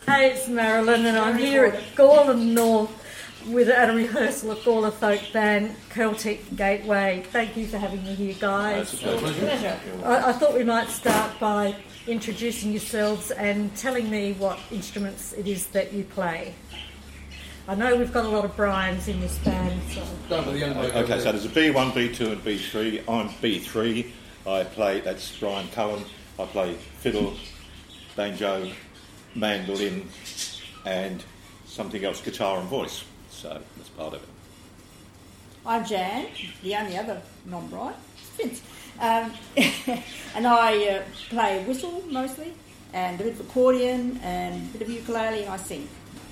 Hey, it's Marilyn, and I'm here at Gawler North at a rehearsal of Gawler folk band Celtic Gateway. Thank you for having me here, guys. It's a pleasure. I thought we might start by introducing yourselves and telling me what instruments it is that you play. I know we've got a lot of Brians in this band. Okay, so there's a B1, B2 and B3. I'm B3. That's Brian Cullen. I play fiddle, banjo, mandolin and something else, guitar and voice. So that's part of it. I'm Jan, the only other non-Brian, Vince. And I play whistle mostly, and a bit of accordion, and a bit of ukulele, and I sing.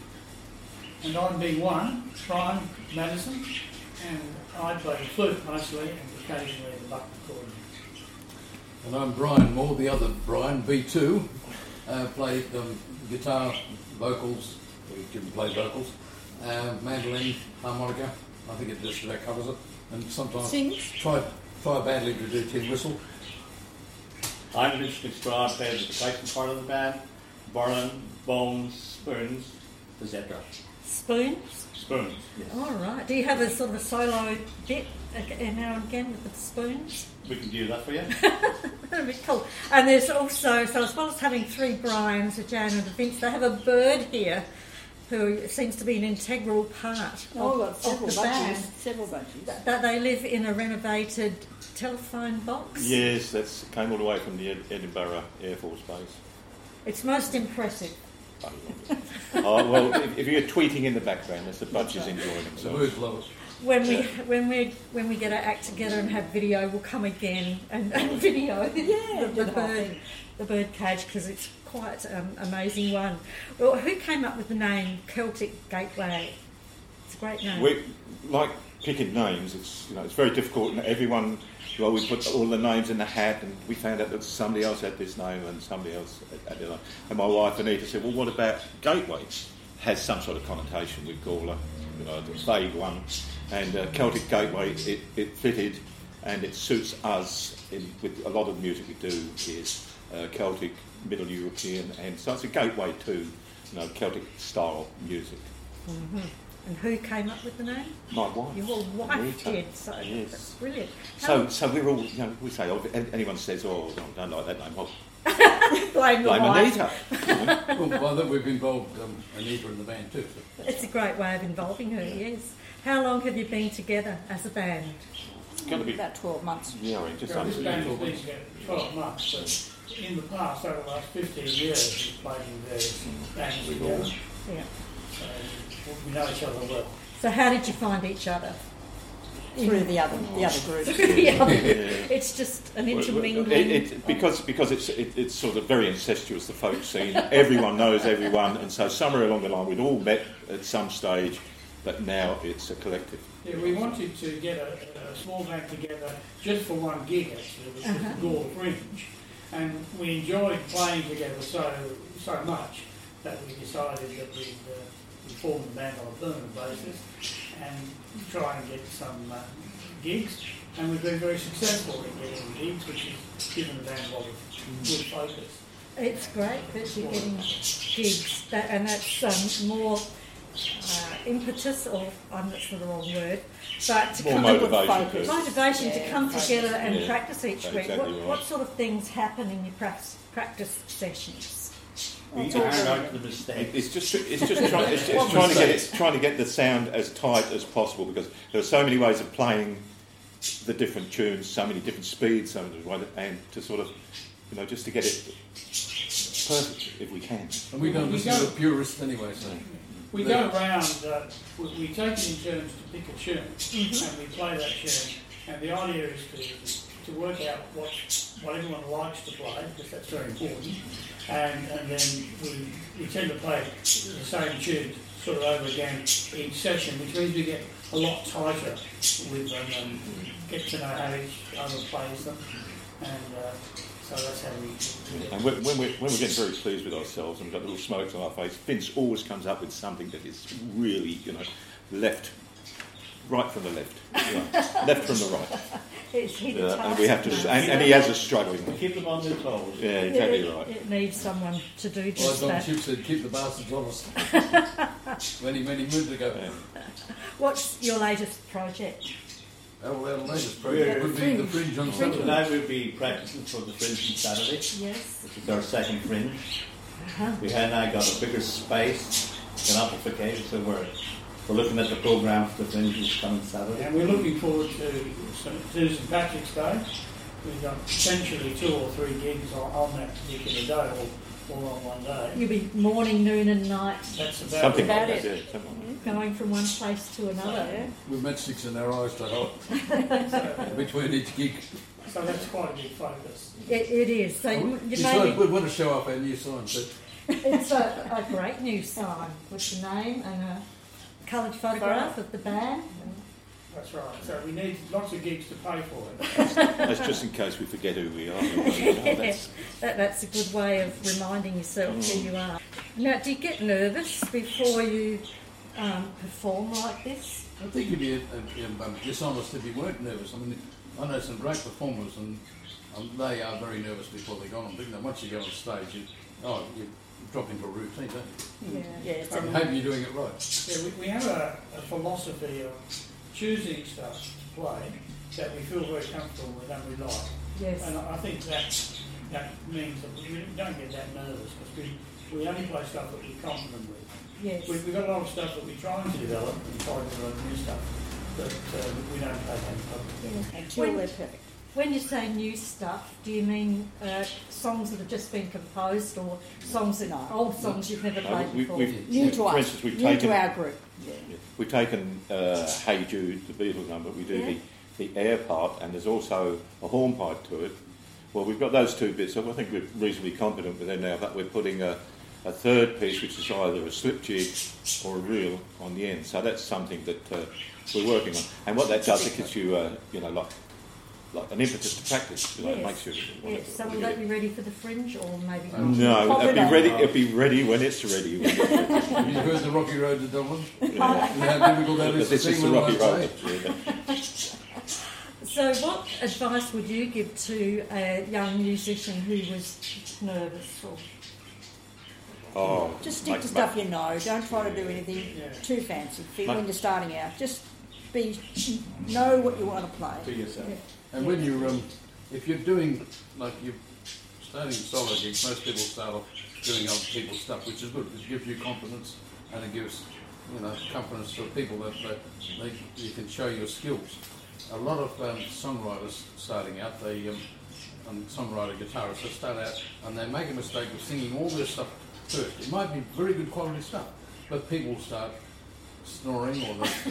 And I'm B1, Brian Madison, and I play flute mostly, and occasionally the buck accordion. And I'm Brian Moore, the other Brian, B2. Play guitar, vocals, we can play vocals, mandolin, harmonica, I think it just about covers it, and sometimes Sings. try badly to do tin whistle. I'm Rich McStraw, I play the percussion part of the band, violin, bones, spoons, etc. Spoons? Spoons, yes. All right. Do you have a sort of a solo bit now and again with the spoons? We can do that for you. That'd be cool. And there's also, so as well as having three Brians, a Jan and a Vince, they have a bird here who seems to be an integral part Oh, of several the band. bunches. Several bunches. That they live in a renovated telephone box. Yes, that came all the way from the Edinburgh Air Force Base. It's most impressive. Oh, well, if you're tweeting in the background, that's the bunches enjoying The themselves. birds love it. When we get our act together and have video, we'll come again and video the bird cage, because it's quite an amazing one. Well, who came up with the name Celtic Gateway? It's a great name. We like picking names. It's very difficult. And everyone, we put all the names in the hat, and we found out that somebody else had this name and somebody else had the other. And my wife Anita said, "Well, what about Gateway? Has some sort of connotation with Gawler, a vague one." And Celtic Gateway, it fitted, and it suits us with a lot of the music we do is Celtic, Middle European, and so it's a gateway to Celtic style music. Mm-hmm. And who came up with the name? My wife. Your wife Anita. did. So Yes. that's brilliant. So we're all, we say, if anyone says, "Oh, I don't like that name," well, blame your wife. Anita. Well, by that we've involved Anita in the band too. So. It's a great way of involving her, yes. How long have you been together as a band? It's going to be About 12 months. Yeah, I mean, just This under band 12 has been months. together 12 months, but in the past, over the last 15 years, we've played in various bands together. Yeah. So we know each other well. So how did you find each other? Through the other group. Yeah. It's just an intermingling. Because it's sort of very incestuous, the folk scene. Everyone knows everyone, and so somewhere along the line we'd all met at some stage, but now it's a collective. Yeah, we wanted to get a small band together just for one gig, actually, which was the Gawler Fringe. And we enjoyed playing together so much that we decided that we'd form the band on a permanent basis and try and get some gigs. And we've been very successful in getting gigs, which has given the band a lot of good focus. It's great that you're getting gigs, and that's more impetus, or that's not the wrong word, but to More come motivation. motivation to come focus. together and Yeah, practice each week. exactly right. What sort of things happen in your practice sessions? We iron out the mistakes. It's just trying to get the sound as tight as possible, because there are so many ways of playing the different tunes, so many different speeds, and to sort of, just to get it perfect if we can. And we don't listen to the purists anyway, so. We go around, we take it in turns to pick a tune, and we play that tune, and the idea is to work out what everyone likes to play, because that's very important, and then we tend to play the same tune sort of over again each session, which means we get a lot tighter with them and get to know how each other plays them, and so that's how we do it. And when we're getting very pleased with ourselves and we've got little smokes on our face, Vince always comes up with something that is really, left right from the left, left from the right. It's hit a And we have to, task, and he has us struggling. We keep them on their toes. Yeah, exactly right. It needs someone to do Well, just Don that. Chip said, keep the bastards honest. many moons ago. What's your latest project? Our latest project would be the Fringe on Saturday. Tonight we'll be practicing for the Fringe on Saturday, Yes. which is our second Fringe. Uh-huh. We had now got a bigger space, an amplification, so we're looking at the programme for the Fringe this coming Saturday. And we're looking forward to St Patrick's Day. We've got potentially 2 or 3 gigs on that particular day, all on one day. You'll be morning, noon and night, That's about Something it. like About that, it. yeah. Something like going from one place to another. Yeah. We've met 6 in our eyes to help between each gig. So that's quite a big focus. It is. So you Besides, maybe we want to show off our new sign. So it's a great new sign with the name and a coloured photograph of the band. That's right. So we need lots of gigs to pay for it. that. That's just in case we forget who we are. That's a good way of reminding yourself who you are. Now, do you get nervous before you perform like this? I think you'd be dishonest if you weren't nervous. I mean, I know some great performers and they are very nervous before they go on. I think that once you go on stage, you drop into a routine, don't you? Yeah, it's I hope you're doing it right. Yeah, we have a philosophy of choosing stuff to play that we feel very comfortable with and we like. Yes. And I think that means that we don't get that nervous because we only play stuff that we're confident with. Yes. We've got a lot of stuff that we're trying to develop and try to develop new stuff that we don't take any public. until they're perfect. When you say new stuff, do you mean songs that have just been composed or songs that old songs you've never played before? New to for us. instance, we've New taken, to our group. Yeah. we've taken Hey Jude, the Beatles number. We do the air part, and there's also a hornpipe to it. Well, we've got those 2 bits, so I think we're reasonably confident with them now that we're putting a third piece, which is either a slip jig or a reel on the end. So that's something that we're working on. And what that does, it gives you, like an impetus to practice. It makes you. Yes. So will that be ready for the Fringe or maybe not? No, it'll be ready when it's ready. Have you heard the Rocky Road to Dublin? Yeah. How difficult that is to This is sing the with Rocky one Road. play? So what advice would you give to a young musician who was nervous? Or Just stick to stuff you know. Don't try to do anything too fancy when you're starting out. Just know what you want to play. To yourself. And when you're, if you're doing, like you're starting solo gigs, most people start off doing other people's stuff, which is good. It gives you confidence and it gives, confidence to people that you can show your skills. A lot of songwriters starting out, songwriter guitarists, they start out and they make a mistake of singing all their stuff first. It might be very good quality stuff, but people start snoring or but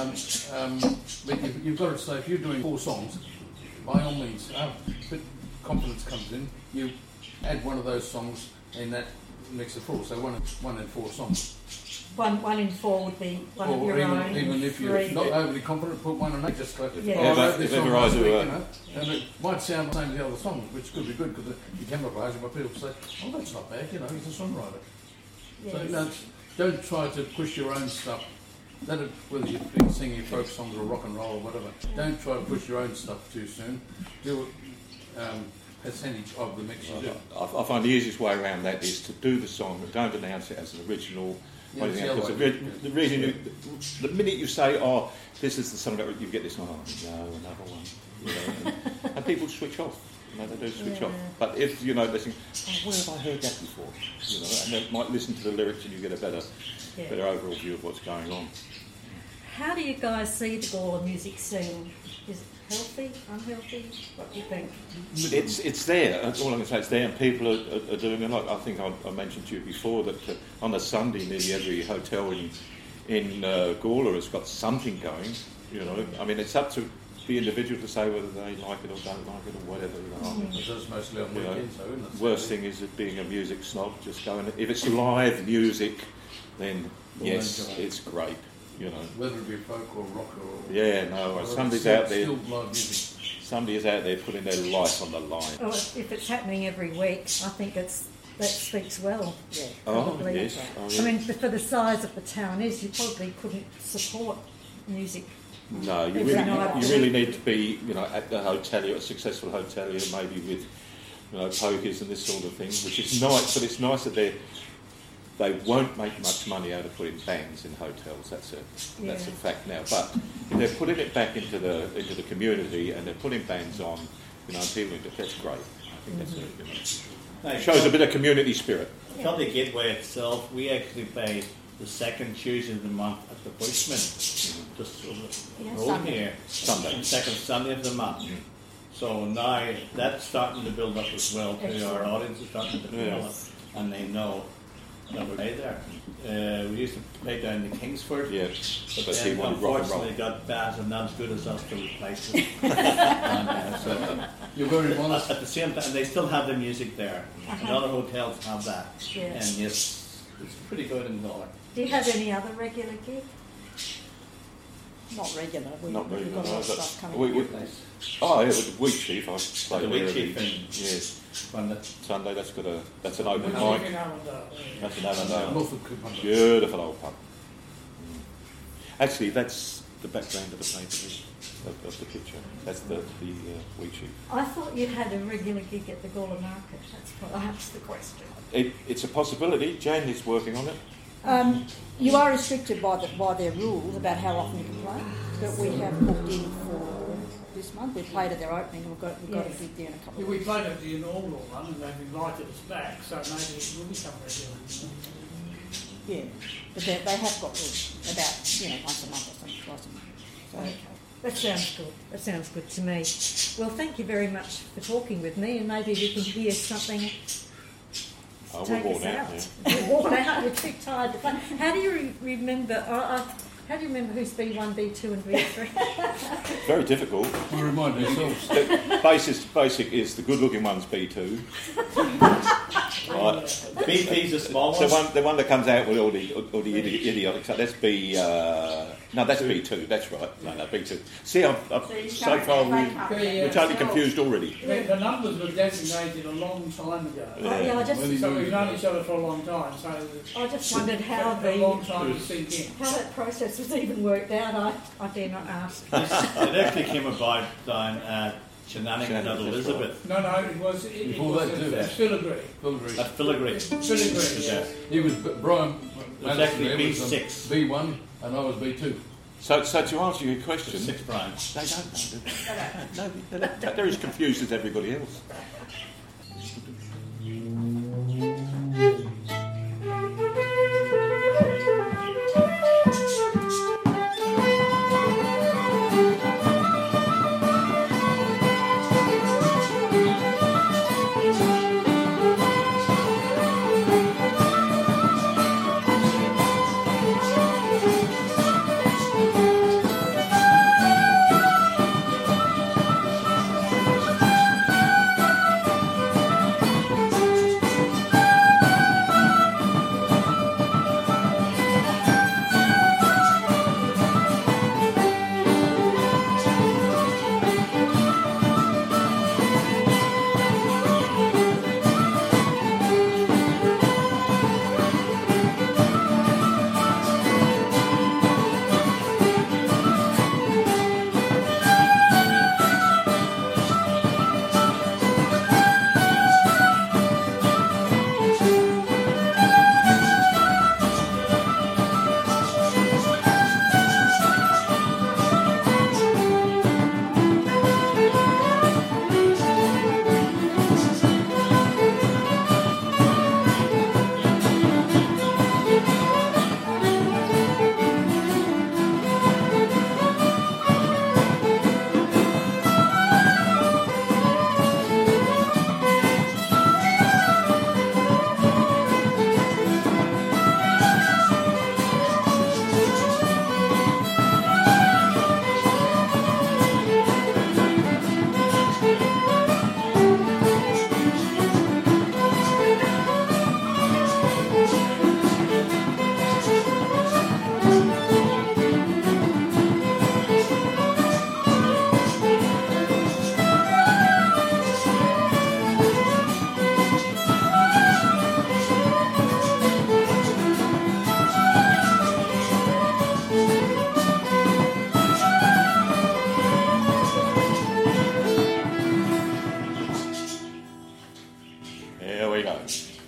you've got to say, if you're doing 4 songs, by all means, but confidence comes in, you add one of those songs in that mix of 4, so one in 4 songs. one in 4 would be one of your own. Even if you're 3. not overly confident, put one in 8, just like, Yeah. I wrote this song last week, and it might sound the same as the other songs, which could be good because you camouflage it, but people say, oh, that's not bad, he's a songwriter. Yes. So, don't try to push your own stuff. Whether you're singing folk songs or rock and roll or whatever, don't try to push your own stuff too soon. Do percentage of the mix you do. I find the easiest way around that is to do the song, but don't announce it as an original. Yeah, it's the other way. The reason the minute you say, "Oh, this is the song," that you get this one. Oh, no, another one. And people switch off. They do switch off. But if they think, "Oh, where have I heard that before?" And they might listen to the lyrics, and you get a better overall view of what's going on. How do you guys see the Gawler music scene? Is it healthy, unhealthy? What do you think? It's there. That's all I'm going to say. It's there, and people are doing it. Like I think I mentioned to you before that on a Sunday, nearly every hotel in Gawler has got something going. I mean, it's up to the individual to say whether they like it or don't like it or whatever. It's mostly on weekends, though, isn't it? Worst thing is it being a music snob. Just going. If it's live music, then yes, it's great. Whether it be folk or rock or... somebody's out there. Still live music. Somebody is out there putting their life on the line. Well, if it's happening every week, I think that speaks well. Yeah. Probably. Yes. I mean, for the size of the town is, you probably couldn't support music No, you Every night. really need to be, at the hotelier, a successful hotelier, maybe with, pokies and this sort of thing, which is nice. But it's nice that they won't make much money out of putting bands in hotels. That's a fact now. But if they're putting it back into the community and they're putting bands on, people, that's great. I think that's shows a bit of community spirit. Celtic Gateway itself, we actually play the second Tuesday of the month at the Bushman, just over the road here. Sunday. Second Sunday of the month. So now that's starting to build up as well too. Our audience is starting to develop, and they know that we play there. We used to play down in Kingsford. Yes, But but then, he wanted rock and roll. unfortunately, got bands and not as good as us to replace it. So, You're very honest. at the same time, they still have the music there. And other hotels have that. Yes. And yes, it's pretty good in Galway. Do you have any other regular gig? Not regular. Not We've regular, got a lot no, of but stuff coming. we- Nice. Oh, yeah, with the Wheat Chief, I play The Wheat there Chief every- in- yes, When the Sunday. That's an open Which mic. you can have on that, That's an Avondale. Norfolk Commander. Beautiful old pub. Actually, that's the background of the painting of the picture. That's the Wheat Chief. I thought you had a regular gig at the Gawler Market. That's why I asked the question. It's a possibility. Jane is working on it. You are restricted by their rules about how often you can play, but we have booked in for this month. We played at their opening. We've got a Yes. gig there in a couple Yeah, of we weeks. played at the inaugural one and they've invited us back, so maybe it will become regular. Yeah, but they have got rules about once a month or something, twice a month. So, Okay. That sounds good. That sounds good to me. Well, thank you very much for talking with me, and maybe we can hear something. We're Take worn us out. out. Yeah. You're worn out. You're too tired to play. How do you remember? How do you remember who's B1, B2, and B3? Very difficult. We remind ourselves. Basic is the good-looking one's B2. Right. BP's the small So one. the one that comes out with all the idiotic stuff, that's B. No, that's B2. That's right. No, B2. See, I've so far we're totally confused already. The numbers were designated a long time ago. Yeah, I just So we've known each other for a long time, so I just wondered how a long the time to sink in. how that process was even worked out. I dare not ask. It actually came about down at Shenanigans at Elizabeth. No, it was Before that too. at Filigree. Pilgrim. At Filigree. Filigree, yes. He was Brian. was actually Madison there B6. B1, and I was B2. So to answer your question, Six branch. they don't know. No, they're as confused as everybody else. Reno.